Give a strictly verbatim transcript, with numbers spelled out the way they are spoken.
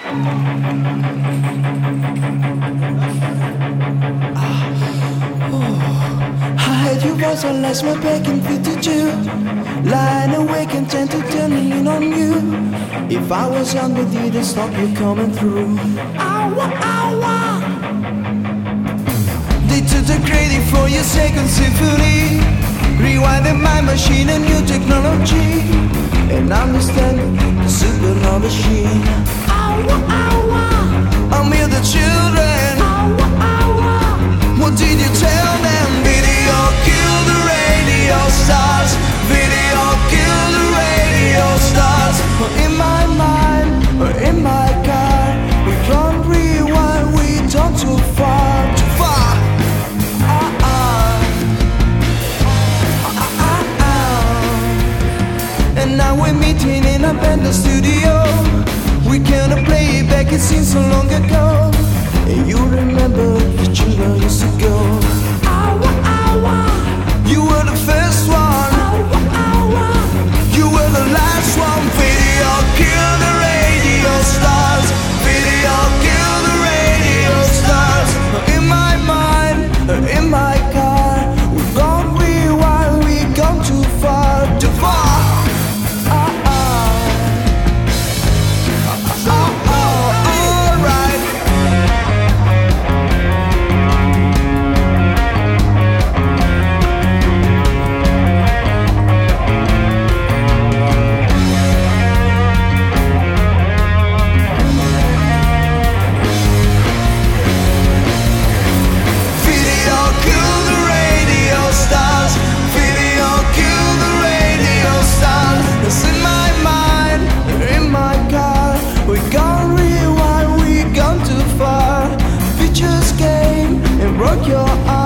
I had your voice on last my back in fifty-two. Lying awake and tend to turning on you. If I was young with you, to stop you coming through. Ow, ow. They took the credit for your second symphony. Rewinding my machine, a new technology. And understand the supernova machine. Ow, ow. I'm here the children. Ow, ow. What did you tell them? Video killed the radio stars. Video killed the radio stars. Or in my mind, or in my car. We can't rewind, we done too far. Too far. Uh uh. Uh uh uh. And now we're meeting in a band studio. We cannot play it back, it seems so long ago. And you remember the children used to go. Ow, ow. You were the first one. Ow, ow. You were the last one. Video kill the radio stars. Video kill the radio stars. In my mind, in my car. We've gone rewind, we've gone too far. Too far. Uh uh. Uh uh. Alright. Broke your arm.